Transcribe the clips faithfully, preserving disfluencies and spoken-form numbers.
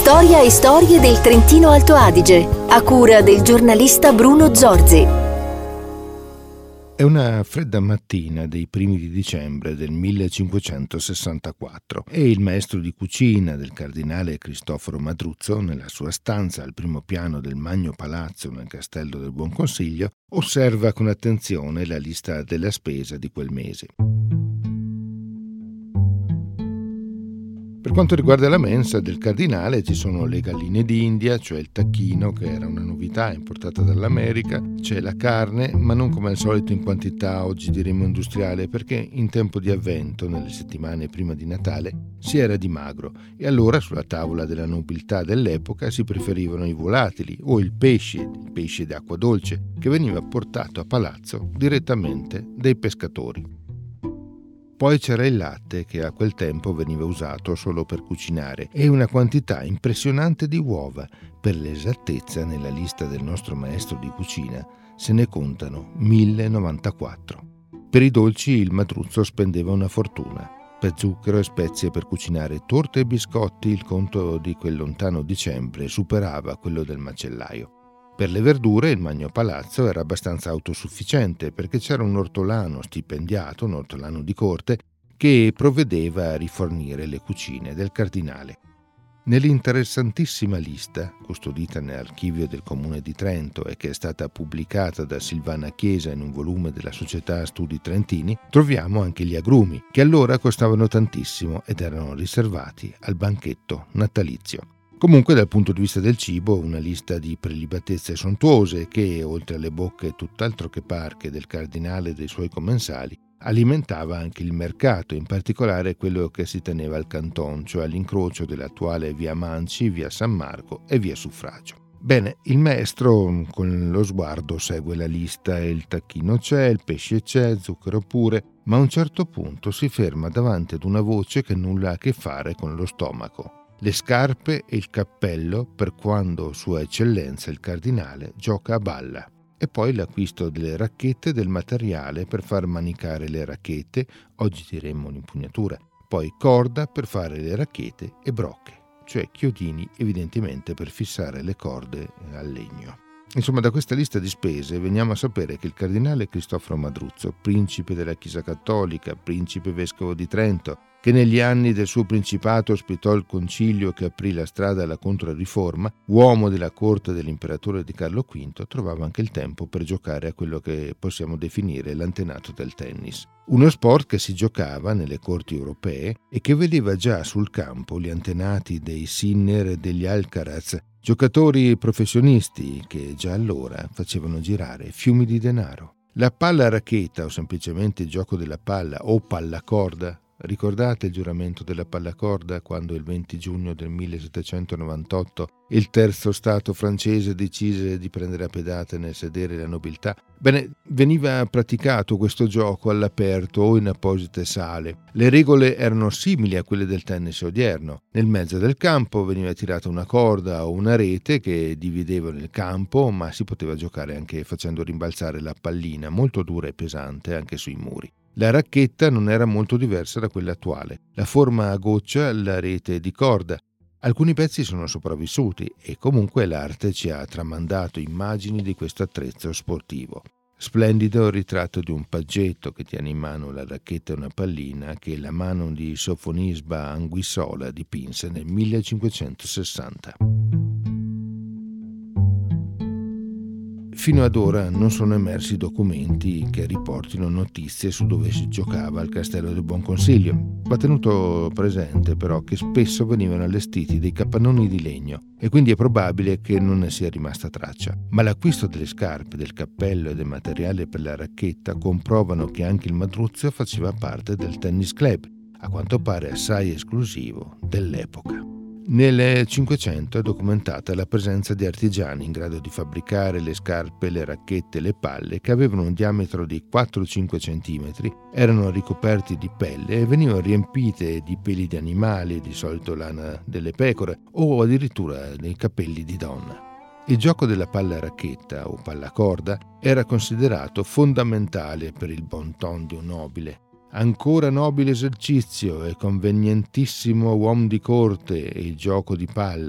Storia e storie del Trentino Alto Adige, a cura del giornalista Bruno Zorzi. È una fredda mattina dei primi di dicembre del millecinquecentosessantaquattro e il maestro di cucina del cardinale Cristoforo Madruzzo, nella sua stanza al primo piano del Magno Palazzo nel Castello del Buon Consiglio, osserva con attenzione la lista della spesa di quel mese. Per quanto riguarda la mensa del cardinale ci sono le galline d'India, cioè il tacchino, che era una novità importata dall'America, c'è la carne, ma non come al solito in quantità, oggi diremmo industriale, perché in tempo di avvento, nelle settimane prima di Natale, si era di magro e allora sulla tavola della nobiltà dell'epoca si preferivano i volatili o il pesce, il pesce d'acqua dolce, che veniva portato a palazzo direttamente dai pescatori. Poi c'era il latte, che a quel tempo veniva usato solo per cucinare, e una quantità impressionante di uova. Per l'esattezza, nella lista del nostro maestro di cucina se ne contano mille novantaquattro. Per i dolci il Madruzzo spendeva una fortuna. Per zucchero e spezie per cucinare torte e biscotti il conto di quel lontano dicembre superava quello del macellaio. Per le verdure il Magno Palazzo era abbastanza autosufficiente perché c'era un ortolano stipendiato, un ortolano di corte, che provvedeva a rifornire le cucine del cardinale. Nell'interessantissima lista, custodita nell'archivio del Comune di Trento e che è stata pubblicata da Silvana Chiesa in un volume della Società Studi Trentini, troviamo anche gli agrumi, che allora costavano tantissimo ed erano riservati al banchetto natalizio. Comunque, dal punto di vista del cibo, una lista di prelibatezze sontuose che, oltre alle bocche tutt'altro che parche del cardinale e dei suoi commensali, alimentava anche il mercato, in particolare quello che si teneva al Canton, cioè all'incrocio dell'attuale via Manci, via San Marco e via Suffragio. Bene, il maestro con lo sguardo segue la lista e il tacchino c'è, il pesce c'è, zucchero pure, ma a un certo punto si ferma davanti ad una voce che nulla ha a che fare con lo stomaco. Le scarpe e il cappello per quando Sua Eccellenza il Cardinale gioca a balla. E poi l'acquisto delle racchette e del materiale per far manicare le racchette, oggi diremmo un'impugnatura, poi corda per fare le racchette e brocche, cioè chiodini evidentemente per fissare le corde al legno. Insomma, da questa lista di spese veniamo a sapere che il cardinale Cristoforo Madruzzo, principe della Chiesa Cattolica, principe vescovo di Trento, che negli anni del suo principato ospitò il concilio che aprì la strada alla Controriforma, uomo della corte dell'imperatore di Carlo quinto, trovava anche il tempo per giocare a quello che possiamo definire l'antenato del tennis. Uno sport che si giocava nelle corti europee e che vedeva già sul campo gli antenati dei Sinner e degli Alcaraz, giocatori professionisti che già allora facevano girare fiumi di denaro. La palla a racchetta, o semplicemente il gioco della palla, o pallacorda. Ricordate il giuramento della pallacorda quando il venti giugno del millesettecentonovantotto il terzo stato francese decise di prendere a pedate nel sedere la nobiltà? Bene, veniva praticato questo gioco all'aperto o in apposite sale. Le regole erano simili a quelle del tennis odierno. Nel mezzo del campo veniva tirata una corda o una rete che dividevano il campo, ma si poteva giocare anche facendo rimbalzare la pallina, molto dura e pesante, anche sui muri. La racchetta non era molto diversa da quella attuale. La forma a goccia, la rete di corda. Alcuni pezzi sono sopravvissuti e comunque l'arte ci ha tramandato immagini di questo attrezzo sportivo. Splendido ritratto di un paggetto che tiene in mano la racchetta e una pallina che la mano di Sofonisba Anguissola dipinse nel millecinquecentosessanta. Fino ad ora non sono emersi documenti che riportino notizie su dove si giocava al Castello del Buon Consiglio. Va tenuto presente però che spesso venivano allestiti dei capannoni di legno e quindi è probabile che non ne sia rimasta traccia. Ma l'acquisto delle scarpe, del cappello e del materiale per la racchetta comprovano che anche il Madruzzo faceva parte del tennis club, a quanto pare assai esclusivo dell'epoca. Nel Cinquecento è documentata la presenza di artigiani in grado di fabbricare le scarpe, le racchette e le palle che avevano un diametro di quattro cinque centimetri, erano ricoperti di pelle e venivano riempite di peli di animali, di solito lana delle pecore o addirittura dei capelli di donna. Il gioco della palla a racchetta o pallacorda era considerato fondamentale per il bon ton di un nobile. Ancora nobile esercizio e convenientissimo uom di corte e il gioco di palla.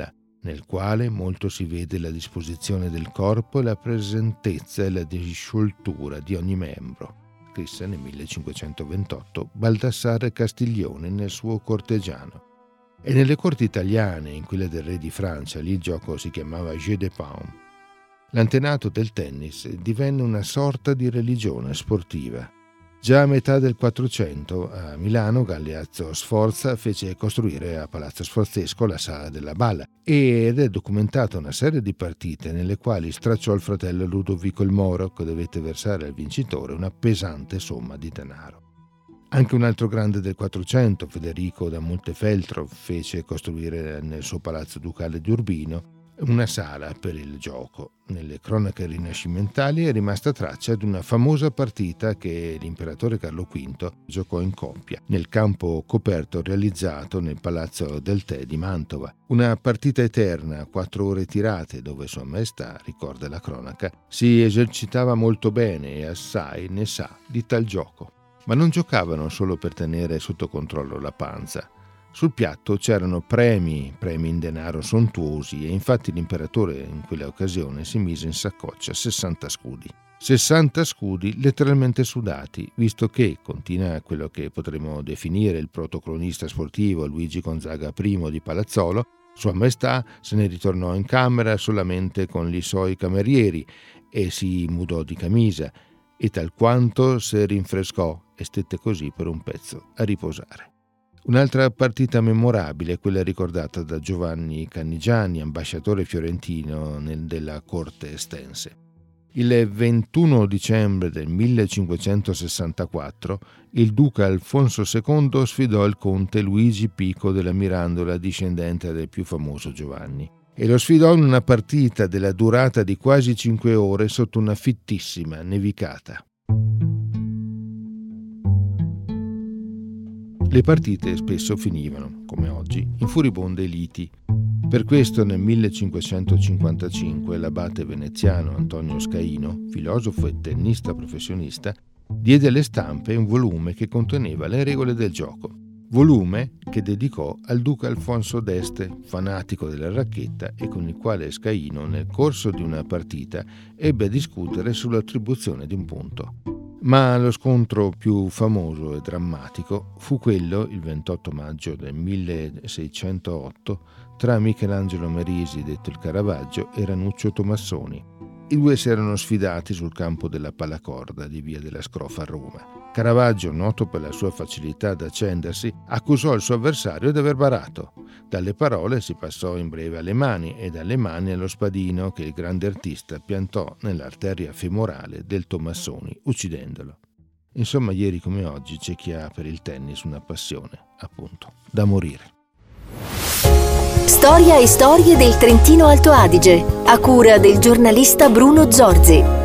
nel quale molto si vede la disposizione del corpo e la presentezza e la discioltura di ogni membro, scrisse nel millecinquecentoventotto Baldassare Castiglione nel suo Cortegiano. E nelle corti italiane, in quelle del re di Francia, lì il gioco si chiamava Jeu de Paume. L'antenato del tennis divenne una sorta di religione sportiva. Già a metà del Quattrocento a Milano Galeazzo Sforza fece costruire a Palazzo Sforzesco la Sala della Balla ed è documentata una serie di partite nelle quali stracciò il fratello Ludovico il Moro, che dovette versare al vincitore una pesante somma di denaro. Anche un altro grande del Quattrocento, Federico da Montefeltro, fece costruire nel suo palazzo ducale di Urbino una sala per il gioco. Nelle cronache rinascimentali è rimasta traccia di una famosa partita che l'imperatore Carlo V giocò in coppia nel campo coperto realizzato nel Palazzo del Tè di Mantova. Una partita eterna, quattro ore tirate, dove Sua Maestà, ricorda la cronaca, si esercitava molto bene e assai ne sa di tal gioco. Ma non giocavano solo per tenere sotto controllo la panza. Sul piatto c'erano premi, premi in denaro sontuosi, e infatti l'imperatore in quella occasione si mise in saccoccia sessanta scudi. sessanta scudi letteralmente sudati, visto che, continua quello che potremmo definire il protocronista sportivo Luigi Gonzaga I di Palazzolo, Sua Maestà se ne ritornò in camera solamente con i suoi camerieri e si mudò di camisa, e tal quanto se rinfrescò e stette così per un pezzo a riposare. Un'altra partita memorabile è quella ricordata da Giovanni Cannigiani, ambasciatore fiorentino nel, della corte estense. Il ventuno dicembre del millecinquecentosessantaquattro il duca Alfonso secondo sfidò il conte Luigi Pico della Mirandola, discendente del più famoso Giovanni, e lo sfidò in una partita della durata di quasi cinque ore sotto una fittissima nevicata. Le partite spesso finivano, come oggi, in furibonde liti. Per questo nel millecinquecentocinquantacinque l'abate veneziano Antonio Scaino, filosofo e tennista professionista, diede alle stampe un volume che conteneva le regole del gioco. Volume che dedicò al duca Alfonso d'Este, fanatico della racchetta, e con il quale Scaino, nel corso di una partita, ebbe a discutere sull'attribuzione di un punto. Ma lo scontro più famoso e drammatico fu quello, il ventotto maggio del milleseicentootto, tra Michelangelo Merisi, detto il Caravaggio, e Ranuccio Tomassoni. I due si erano sfidati sul campo della Pallacorda di via della Scrofa a Roma. Caravaggio, noto per la sua facilità ad accendersi, accusò il suo avversario di aver barato. Dalle parole si passò in breve alle mani e dalle mani allo spadino che il grande artista piantò nell'arteria femorale del Tomassoni, uccidendolo. Insomma, ieri come oggi c'è chi ha per il tennis una passione, appunto, da morire. Storia e storie del Trentino Alto Adige, a cura del giornalista Bruno Zorzi.